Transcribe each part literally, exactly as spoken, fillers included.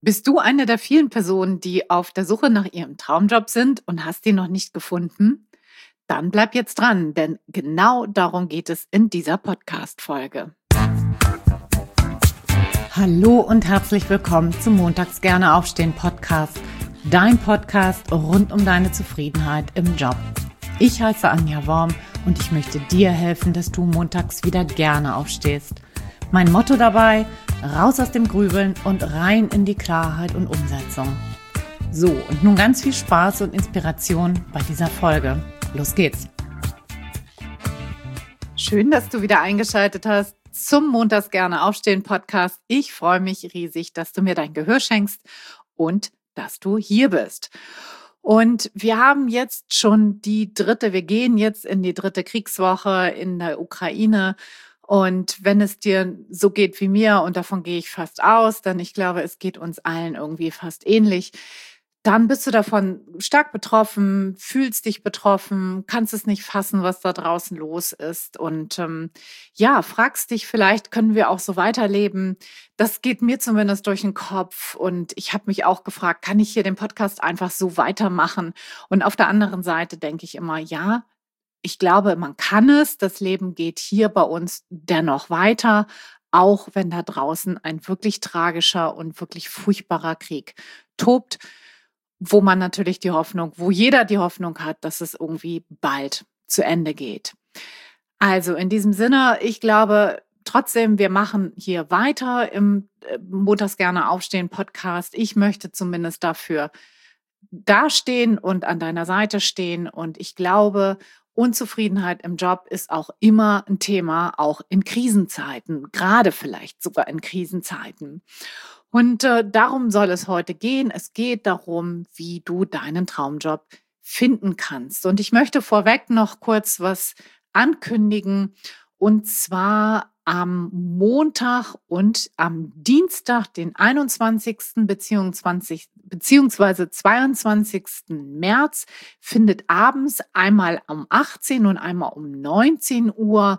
Bist du eine der vielen Personen, die auf der Suche nach ihrem Traumjob sind und hast ihn noch nicht gefunden? Dann bleib jetzt dran, denn genau darum geht es in dieser Podcast-Folge. Hallo und herzlich willkommen zum Montags gerne aufstehen Podcast, dein Podcast rund um deine Zufriedenheit im Job. Ich heiße Anja Worm und ich möchte dir helfen, dass du montags wieder gerne aufstehst. Mein Motto dabei: raus aus dem Grübeln und rein in die Klarheit und Umsetzung. So, und nun ganz viel Spaß und Inspiration bei dieser Folge. Los geht's! Schön, dass du wieder eingeschaltet hast zum Montags gerne aufstehen Podcast. Ich freue mich riesig, dass du mir dein Gehör schenkst und dass du hier bist. Und wir haben jetzt schon die dritte, wir gehen jetzt in die dritte Kriegswoche in der Ukraine. Und wenn es dir so geht wie mir, und davon gehe ich fast aus, denn ich glaube, es geht uns allen irgendwie fast ähnlich, dann bist du davon stark betroffen, fühlst dich betroffen, kannst es nicht fassen, was da draußen los ist. Und ähm, ja, fragst dich vielleicht, können wir auch so weiterleben? Das geht mir zumindest durch den Kopf. Und ich habe mich auch gefragt, kann ich hier den Podcast einfach so weitermachen? Und auf der anderen Seite denke ich immer, ja, ich glaube, man kann es. Das Leben geht hier bei uns dennoch weiter, auch wenn da draußen ein wirklich tragischer und wirklich furchtbarer Krieg tobt, wo man natürlich die Hoffnung, wo jeder die Hoffnung hat, dass es irgendwie bald zu Ende geht. Also in diesem Sinne, ich glaube trotzdem, wir machen hier weiter im Montags gerne aufstehen Podcast. Ich möchte zumindest dafür dastehen und an deiner Seite stehen. Und ich glaube, Unzufriedenheit im Job ist auch immer ein Thema, auch in Krisenzeiten, gerade vielleicht sogar in Krisenzeiten. Und äh, darum soll es heute gehen. Es geht darum, wie du deinen Traumjob finden kannst. Und ich möchte vorweg noch kurz was ankündigen. Und zwar am Montag und am Dienstag, den einundzwanzigsten beziehungsweise zweiundzwanzigsten März, findet abends einmal um achtzehn und einmal um neunzehn Uhr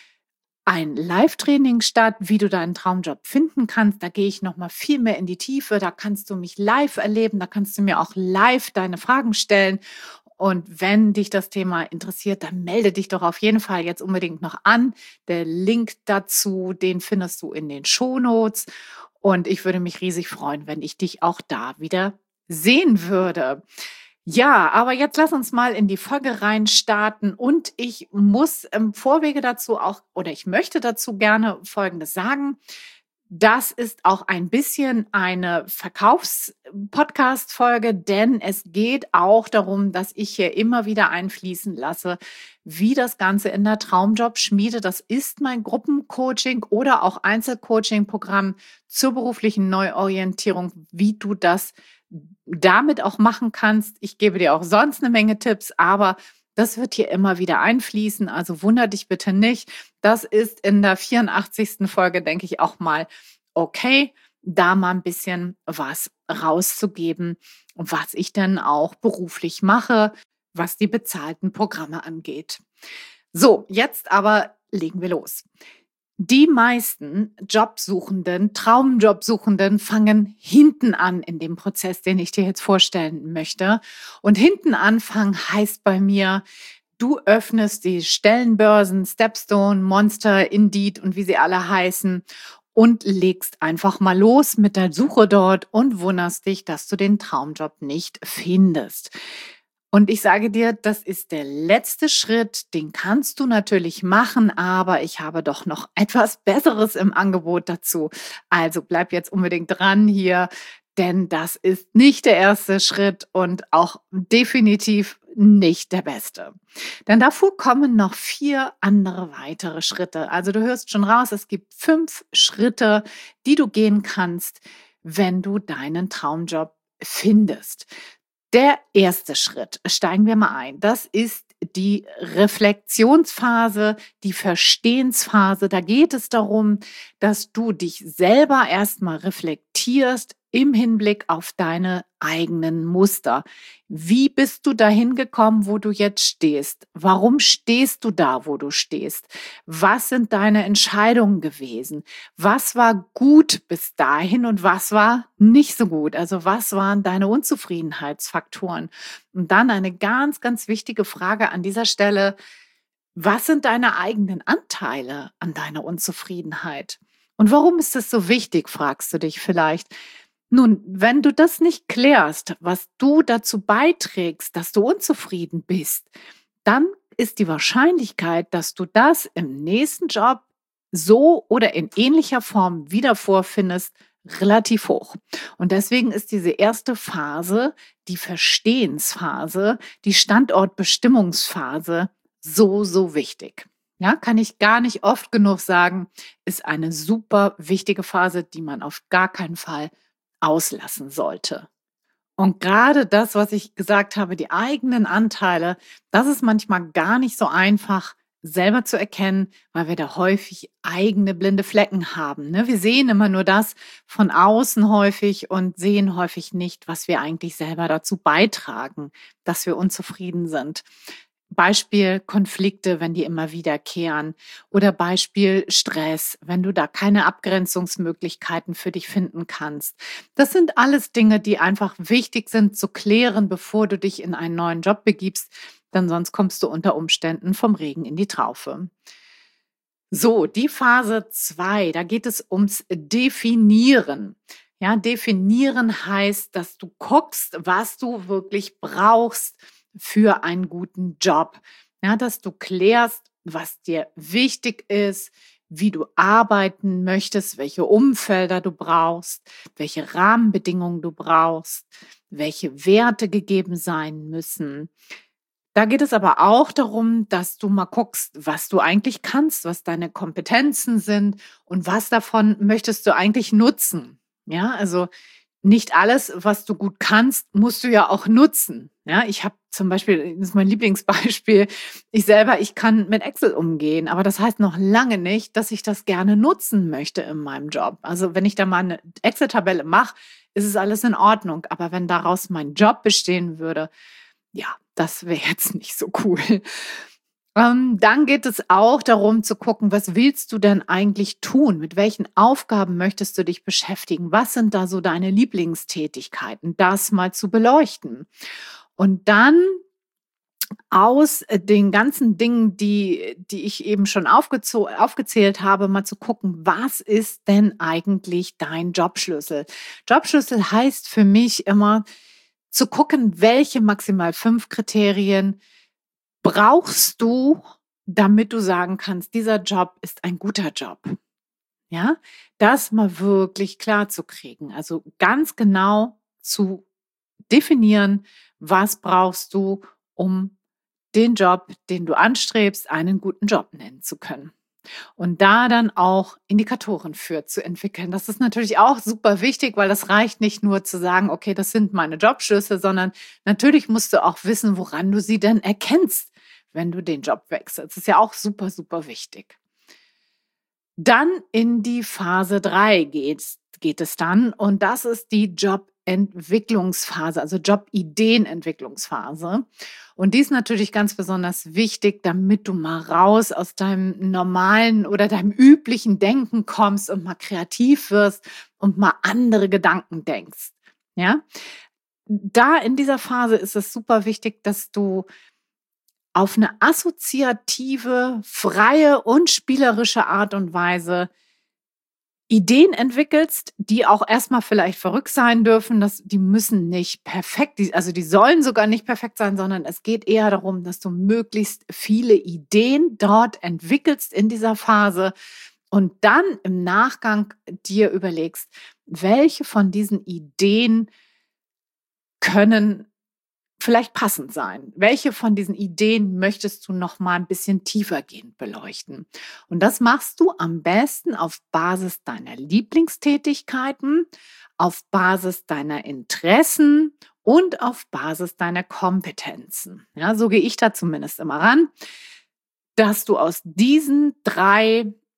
ein Live-Training statt, wie du deinen Traumjob finden kannst. Da gehe ich noch mal viel mehr in die Tiefe. Da kannst du mich live erleben. Da kannst du mir auch live deine Fragen stellen. Und wenn dich das Thema interessiert, dann melde dich doch auf jeden Fall jetzt unbedingt noch an. Der Link dazu, den findest du in den Shownotes. Und ich würde mich riesig freuen, wenn ich dich auch da wieder sehen würde. Ja, aber jetzt lass uns mal in die Folge rein starten. Und ich muss im Vorwege dazu auch, oder ich möchte dazu gerne Folgendes sagen. Das ist auch ein bisschen eine Verkaufs-Podcast-Folge, denn es geht auch darum, dass ich hier immer wieder einfließen lasse, wie das Ganze in der Traumjob-Schmiede, das ist mein Gruppencoaching oder auch Einzelcoaching-Programm zur beruflichen Neuorientierung, wie du das damit auch machen kannst. Ich gebe dir auch sonst eine Menge Tipps, aber das wird hier immer wieder einfließen, also wunder dich bitte nicht. Das ist in der vierundachtzigsten Folge, denke ich, auch mal okay, da mal ein bisschen was rauszugeben, was ich dann auch beruflich mache, was die bezahlten Programme angeht. So, jetzt aber legen wir los. Die meisten Jobsuchenden, Traumjobsuchenden fangen hinten an in dem Prozess, den ich dir jetzt vorstellen möchte. Und hinten anfangen heißt bei mir, du öffnest die Stellenbörsen, Stepstone, Monster, Indeed und wie sie alle heißen und legst einfach mal los mit der Suche dort und wunderst dich, dass du den Traumjob nicht findest. Und ich sage dir, das ist der letzte Schritt, den kannst du natürlich machen, aber ich habe doch noch etwas Besseres im Angebot dazu. Also bleib jetzt unbedingt dran hier, denn das ist nicht der erste Schritt und auch definitiv nicht der beste. Denn davor kommen noch vier andere weitere Schritte. Also du hörst schon raus, es gibt fünf Schritte, die du gehen kannst, wenn du deinen Traumjob findest. Der erste Schritt, steigen wir mal ein, das ist die Reflexionsphase, die Verstehensphase. Da geht es darum, dass du dich selber erstmal reflektierst, im Hinblick auf deine eigenen Muster. Wie bist du dahin gekommen, wo du jetzt stehst? Warum stehst du da, wo du stehst? Was sind deine Entscheidungen gewesen? Was war gut bis dahin und was war nicht so gut? Also was waren deine Unzufriedenheitsfaktoren? Und dann eine ganz, ganz wichtige Frage an dieser Stelle. Was sind deine eigenen Anteile an deiner Unzufriedenheit? Und warum ist das so wichtig, fragst du dich vielleicht. Nun, wenn du das nicht klärst, was du dazu beiträgst, dass du unzufrieden bist, dann ist die Wahrscheinlichkeit, dass du das im nächsten Job so oder in ähnlicher Form wieder vorfindest, relativ hoch. Und deswegen ist diese erste Phase, die Verstehensphase, die Standortbestimmungsphase so, so wichtig. Ja, kann ich gar nicht oft genug sagen, ist eine super wichtige Phase, die man auf gar keinen Fall auslassen sollte. Und gerade das, was ich gesagt habe, die eigenen Anteile, das ist manchmal gar nicht so einfach selber zu erkennen, weil wir da häufig eigene blinde Flecken haben. Ne? Wir sehen immer nur das von außen häufig und sehen häufig nicht, was wir eigentlich selber dazu beitragen, dass wir unzufrieden sind. Beispiel Konflikte, wenn die immer wiederkehren, oder Beispiel Stress, wenn du da keine Abgrenzungsmöglichkeiten für dich finden kannst. Das sind alles Dinge, die einfach wichtig sind zu klären, bevor du dich in einen neuen Job begibst, denn sonst kommst du unter Umständen vom Regen in die Traufe. So, die Phase zwei, da geht es ums Definieren. Ja, definieren heißt, dass du guckst, was du wirklich brauchst für einen guten Job. Ja, dass du klärst, was dir wichtig ist, wie du arbeiten möchtest, welche Umfelder du brauchst, welche Rahmenbedingungen du brauchst, welche Werte gegeben sein müssen. Da geht es aber auch darum, dass du mal guckst, was du eigentlich kannst, was deine Kompetenzen sind und was davon möchtest du eigentlich nutzen. Ja, also nicht alles, was du gut kannst, musst du ja auch nutzen. Ja, ich habe zum Beispiel, das ist mein Lieblingsbeispiel, ich selber, ich kann mit Excel umgehen, aber das heißt noch lange nicht, dass ich das gerne nutzen möchte in meinem Job. Also wenn ich da mal eine Excel-Tabelle mache, ist es alles in Ordnung. Aber wenn daraus mein Job bestehen würde, ja, das wäre jetzt nicht so cool. Ähm, dann geht es auch darum zu gucken, was willst du denn eigentlich tun? Mit welchen Aufgaben möchtest du dich beschäftigen? Was sind da so deine Lieblingstätigkeiten? Das mal zu beleuchten. Und dann aus äh, den ganzen Dingen, die, die ich eben schon aufgezo- aufgezählt habe, mal zu gucken, was ist denn eigentlich dein Jobschlüssel? Jobschlüssel heißt für mich immer zu gucken, welche maximal fünf Kriterien brauchst du, damit du sagen kannst, dieser Job ist ein guter Job. Ja, das mal wirklich klar zu kriegen. Also ganz genau zu definieren, was brauchst du, um den Job, den du anstrebst, einen guten Job nennen zu können. Und da dann auch Indikatoren für zu entwickeln. Das ist natürlich auch super wichtig, weil das reicht nicht nur zu sagen, okay, das sind meine Jobschlüsse, sondern natürlich musst du auch wissen, woran du sie denn erkennst, wenn du den Job wechselst. Das ist ja auch super, super wichtig. Dann in die Phase drei geht, geht es dann und das ist die Jobentwicklungsphase, also Jobideenentwicklungsphase. Und die ist natürlich ganz besonders wichtig, damit du mal raus aus deinem normalen oder deinem üblichen Denken kommst und mal kreativ wirst und mal andere Gedanken denkst. Ja? Da in dieser Phase ist es super wichtig, dass du auf eine assoziative, freie und spielerische Art und Weise Ideen entwickelst, die auch erstmal vielleicht verrückt sein dürfen. Das, die müssen nicht perfekt, die, also die sollen sogar nicht perfekt sein, sondern es geht eher darum, dass du möglichst viele Ideen dort entwickelst in dieser Phase und dann im Nachgang dir überlegst, welche von diesen Ideen können vielleicht passend sein. Welche von diesen Ideen möchtest du noch mal ein bisschen tiefergehend beleuchten? Und das machst du am besten auf Basis deiner Lieblingstätigkeiten, auf Basis deiner Interessen und auf Basis deiner Kompetenzen. Ja, so gehe ich da zumindest immer ran, dass du aus diesen drei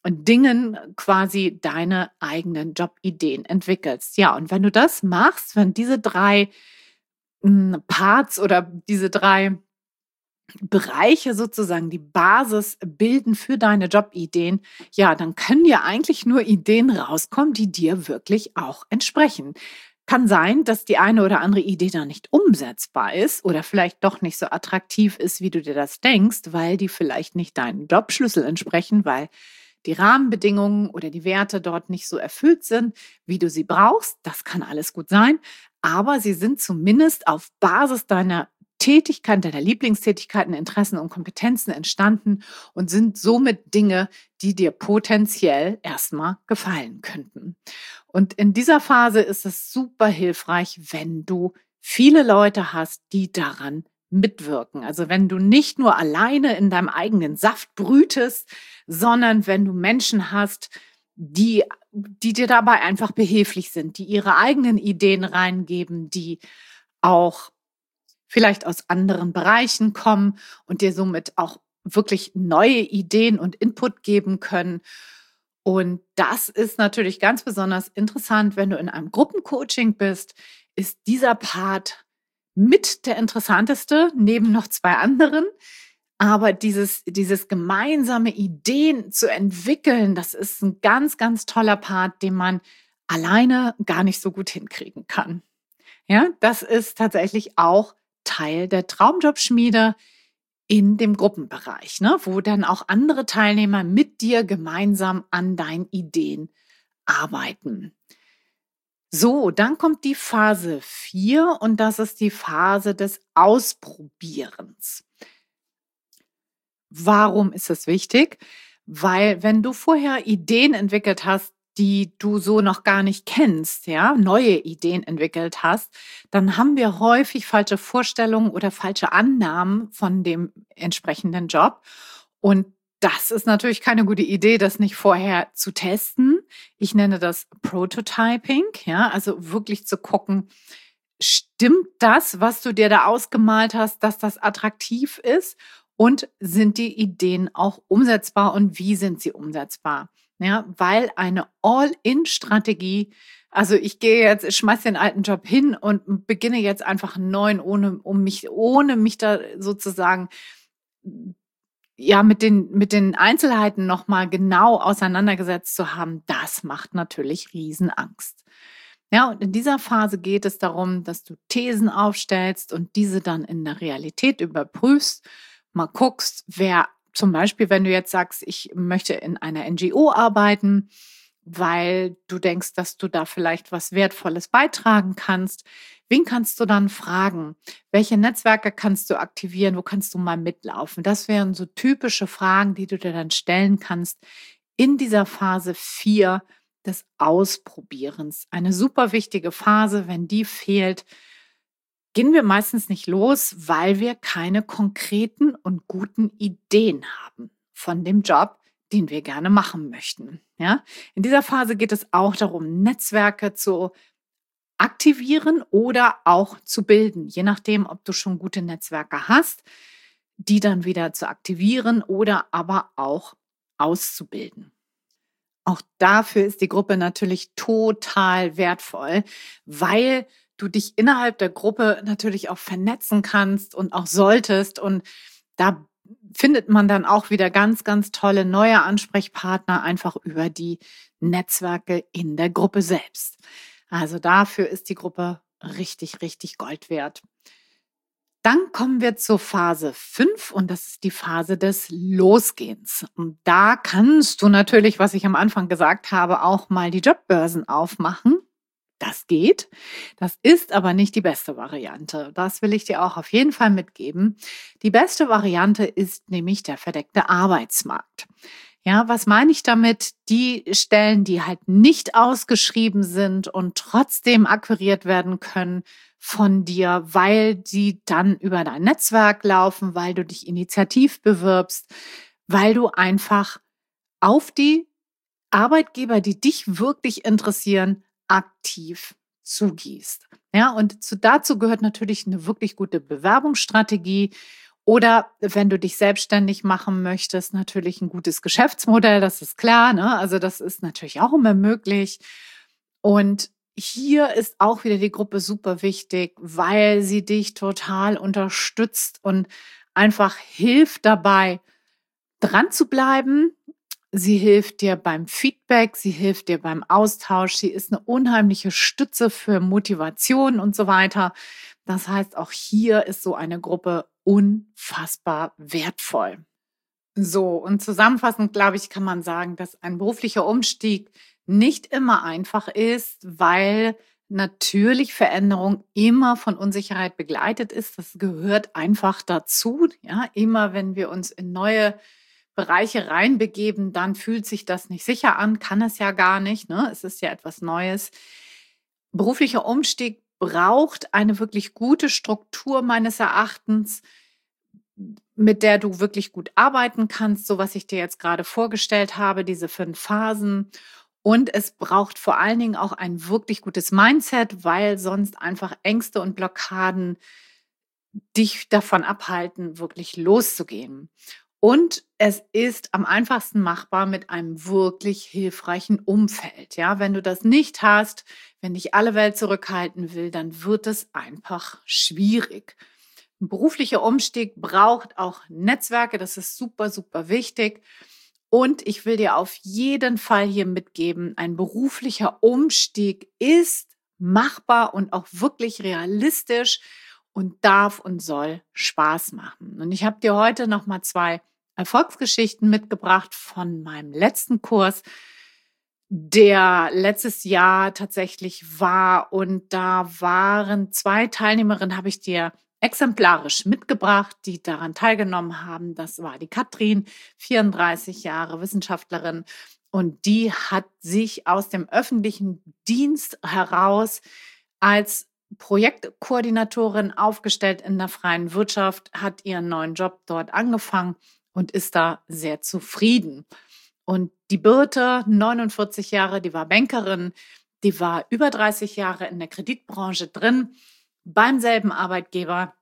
und Dingen quasi deine eigenen Jobideen entwickelst. Ja, und wenn du das machst, wenn diese drei mm, Parts oder diese drei Bereiche sozusagen die Basis bilden für deine Jobideen, ja, dann können ja eigentlich nur Ideen rauskommen, die dir wirklich auch entsprechen. Kann sein, dass die eine oder andere Idee da nicht umsetzbar ist oder vielleicht doch nicht so attraktiv ist, wie du dir das denkst, weil die vielleicht nicht deinen Jobschlüssel entsprechen, weil die Rahmenbedingungen oder die Werte dort nicht so erfüllt sind, wie du sie brauchst. Das kann alles gut sein, aber sie sind zumindest auf Basis deiner Tätigkeiten, deiner Lieblingstätigkeiten, Interessen und Kompetenzen entstanden und sind somit Dinge, die dir potenziell erstmal gefallen könnten. Und in dieser Phase ist es super hilfreich, wenn du viele Leute hast, die daran mitwirken. Also wenn du nicht nur alleine in deinem eigenen Saft brütest, sondern wenn du Menschen hast, die, die dir dabei einfach behilflich sind, die ihre eigenen Ideen reingeben, die auch vielleicht aus anderen Bereichen kommen und dir somit auch wirklich neue Ideen und Input geben können. Und das ist natürlich ganz besonders interessant, wenn du in einem Gruppencoaching bist, ist dieser Part mit der interessanteste, neben noch zwei anderen. Aber dieses, dieses gemeinsame Ideen zu entwickeln, das ist ein ganz, ganz toller Part, den man alleine gar nicht so gut hinkriegen kann. Ja, das ist tatsächlich auch Teil der Traumjobschmiede in dem Gruppenbereich, ne, wo dann auch andere Teilnehmer mit dir gemeinsam an deinen Ideen arbeiten. So, dann kommt die Phase vier und das ist die Phase des Ausprobierens. Warum ist es wichtig? Weil wenn du vorher Ideen entwickelt hast, die du so noch gar nicht kennst, ja, neue Ideen entwickelt hast, dann haben wir häufig falsche Vorstellungen oder falsche Annahmen von dem entsprechenden Job. Und das ist natürlich keine gute Idee, das nicht vorher zu testen. Ich nenne das Prototyping, ja, also wirklich zu gucken, stimmt das, was du dir da ausgemalt hast, dass das attraktiv ist? Und sind die Ideen auch umsetzbar und wie sind sie umsetzbar? Ja, weil eine All-in-Strategie, also ich gehe jetzt, ich schmeiß den alten Job hin und beginne jetzt einfach einen neuen, ohne, um mich, ohne mich da sozusagen ja mit den, mit den Einzelheiten nochmal genau auseinandergesetzt zu haben, das macht natürlich Riesenangst. Ja, und in dieser Phase geht es darum, dass du Thesen aufstellst und diese dann in der Realität überprüfst, mal guckst, wer zum Beispiel, wenn du jetzt sagst, ich möchte in einer N G O arbeiten, weil du denkst, dass du da vielleicht was Wertvolles beitragen kannst. Wen kannst du dann fragen? Welche Netzwerke kannst du aktivieren? Wo kannst du mal mitlaufen? Das wären so typische Fragen, die du dir dann stellen kannst in dieser Phase vier des Ausprobierens. Eine super wichtige Phase. Wenn die fehlt, gehen wir meistens nicht los, weil wir keine konkreten und guten Ideen haben von dem Job, den wir gerne machen möchten. Ja? In dieser Phase geht es auch darum, Netzwerke zu aktivieren oder auch zu bilden, je nachdem, ob du schon gute Netzwerke hast, die dann wieder zu aktivieren oder aber auch auszubilden. Auch dafür ist die Gruppe natürlich total wertvoll, weil du dich innerhalb der Gruppe natürlich auch vernetzen kannst und auch solltest. Und da findet man dann auch wieder ganz, ganz tolle neue Ansprechpartner einfach über die Netzwerke in der Gruppe selbst. Also dafür ist die Gruppe richtig, richtig Gold wert. Dann kommen wir zur Phase fünf und das ist die Phase des Losgehens. Und da kannst du natürlich, was ich am Anfang gesagt habe, auch mal die Jobbörsen aufmachen. Das geht. Das ist aber nicht die beste Variante. Das will ich dir auch auf jeden Fall mitgeben. Die beste Variante ist nämlich der verdeckte Arbeitsmarkt. Ja, was meine ich damit? Die Stellen, die halt nicht ausgeschrieben sind und trotzdem akquiriert werden können von dir, weil die dann über dein Netzwerk laufen, weil du dich initiativ bewirbst, weil du einfach auf die Arbeitgeber, die dich wirklich interessieren, aktiv zugießt. Ja, und zu, dazu gehört natürlich eine wirklich gute Bewerbungsstrategie Oder wenn du dich selbstständig machen möchtest, natürlich ein gutes Geschäftsmodell, das ist klar, ne? Also das ist natürlich auch immer möglich. Und hier ist auch wieder die Gruppe super wichtig, weil sie dich total unterstützt und einfach hilft dabei, dran zu bleiben. Sie hilft dir beim Feedback, sie hilft dir beim Austausch, sie ist eine unheimliche Stütze für Motivation und so weiter. Das heißt, auch hier ist so eine Gruppe unfassbar wertvoll. So, und zusammenfassend, glaube ich, kann man sagen, dass ein beruflicher Umstieg nicht immer einfach ist, weil natürlich Veränderung immer von Unsicherheit begleitet ist. Das gehört einfach dazu. Ja, immer wenn wir uns in neue Bereiche reinbegeben, dann fühlt sich das nicht sicher an, kann es ja gar nicht. Ne? Es ist ja etwas Neues. Beruflicher Umstieg braucht eine wirklich gute Struktur meines Erachtens, mit der du wirklich gut arbeiten kannst, so was ich dir jetzt gerade vorgestellt habe, diese fünf Phasen. Und es braucht vor allen Dingen auch ein wirklich gutes Mindset, weil sonst einfach Ängste und Blockaden dich davon abhalten, wirklich loszugehen. Und es ist am einfachsten machbar mit einem wirklich hilfreichen Umfeld. Ja, wenn du das nicht hast, wenn dich alle Welt zurückhalten will, dann wird es einfach schwierig. Ein beruflicher Umstieg braucht auch Netzwerke. Das ist super, super wichtig. Und ich will dir auf jeden Fall hier mitgeben, ein beruflicher Umstieg ist machbar und auch wirklich realistisch und darf und soll Spaß machen. Und ich habe dir heute noch mal zwei Erfolgsgeschichten mitgebracht von meinem letzten Kurs, der letztes Jahr tatsächlich war. Und da waren zwei Teilnehmerinnen, habe ich dir exemplarisch mitgebracht, die daran teilgenommen haben. Das war die Katrin, vierunddreißig Jahre Wissenschaftlerin. Und die hat sich aus dem öffentlichen Dienst heraus als Projektkoordinatorin aufgestellt in der freien Wirtschaft, hat ihren neuen Job dort angefangen und ist da sehr zufrieden. Und die Birte, neunundvierzig Jahre, die war Bankerin, die war über dreißig Jahre in der Kreditbranche drin, beim selben Arbeitgeber.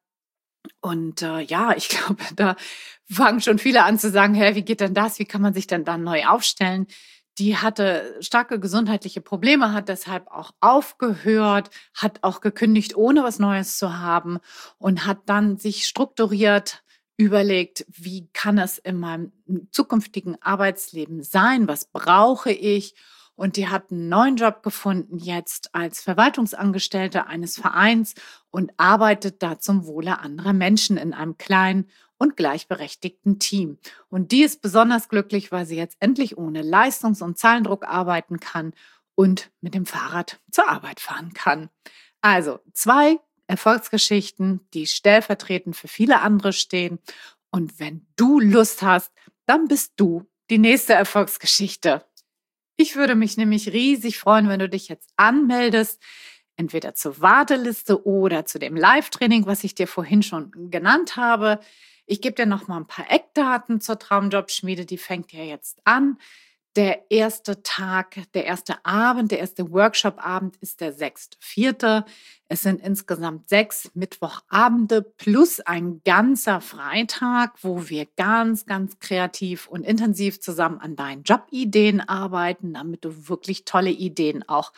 Und äh, ja, ich glaube, da fangen schon viele an zu sagen, hey, wie geht denn das? Wie kann man sich denn dann neu aufstellen? Die hatte starke gesundheitliche Probleme, hat deshalb auch aufgehört, hat auch gekündigt, ohne was Neues zu haben und hat dann sich strukturiert überlegt, wie kann es in meinem zukünftigen Arbeitsleben sein? Was brauche ich? Und die hat einen neuen Job gefunden jetzt als Verwaltungsangestellte eines Vereins und arbeitet da zum Wohle anderer Menschen in einem kleinen und gleichberechtigten Team. Und die ist besonders glücklich, weil sie jetzt endlich ohne Leistungs- und Zahlendruck arbeiten kann und mit dem Fahrrad zur Arbeit fahren kann. Also zwei Erfolgsgeschichten, die stellvertretend für viele andere stehen. Und wenn du Lust hast, dann bist du die nächste Erfolgsgeschichte. Ich würde mich nämlich riesig freuen, wenn du dich jetzt anmeldest, entweder zur Warteliste oder zu dem Live-Training, was ich dir vorhin schon genannt habe. Ich gebe dir noch mal ein paar Eckdaten zur Traumjobschmiede, die fängt ja jetzt an. Der erste Tag, der erste Abend, der erste Workshop-Abend ist der sechste vierte Es sind insgesamt sechs Mittwochabende plus ein ganzer Freitag, wo wir ganz, ganz kreativ und intensiv zusammen an deinen Jobideen arbeiten, damit du wirklich tolle Ideen auch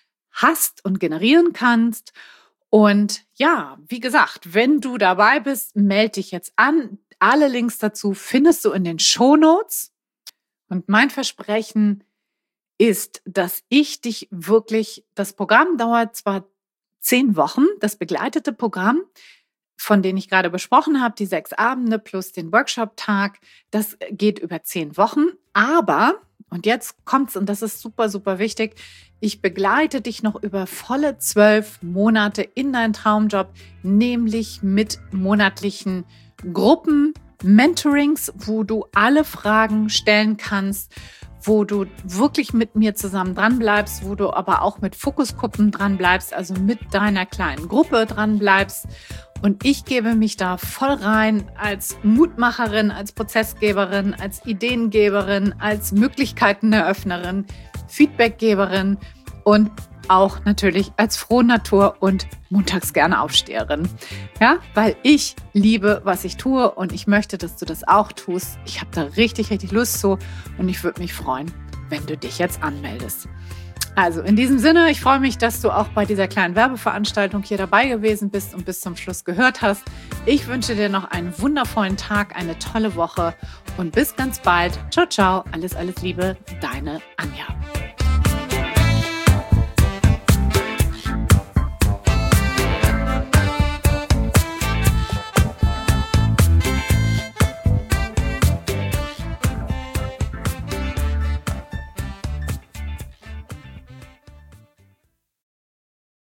hast und generieren kannst. Und ja, wie gesagt, wenn du dabei bist, melde dich jetzt an. Alle Links dazu findest du in den Shownotes. Und mein Versprechen ist, dass ich dich wirklich, das Programm dauert zwar zehn Wochen, das begleitete Programm, von denen ich gerade besprochen habe, die sechs Abende plus den Workshop-Tag, das geht über zehn Wochen. Aber, und jetzt kommt's, und das ist super, super wichtig, ich begleite dich noch über volle zwölf Monate in deinen Traumjob, nämlich mit monatlichen Gruppen, Mentorings, wo du alle Fragen stellen kannst, wo du wirklich mit mir zusammen dran bleibst, wo du aber auch mit Fokusgruppen dran bleibst, also mit deiner kleinen Gruppe dran bleibst. Und ich gebe mich da voll rein als Mutmacherin, als Prozessgeberin, als Ideengeberin, als Möglichkeiteneröffnerin, Feedbackgeberin und auch natürlich als Frohnatur und montags gerne Aufsteherin. Ja, weil ich liebe, was ich tue und ich möchte, dass du das auch tust. Ich habe da richtig, richtig Lust zu und ich würde mich freuen, wenn du dich jetzt anmeldest. Also in diesem Sinne, ich freue mich, dass du auch bei dieser kleinen Werbeveranstaltung hier dabei gewesen bist und bis zum Schluss gehört hast. Ich wünsche dir noch einen wundervollen Tag, eine tolle Woche und bis ganz bald. Ciao, ciao, alles, alles Liebe, deine Anja.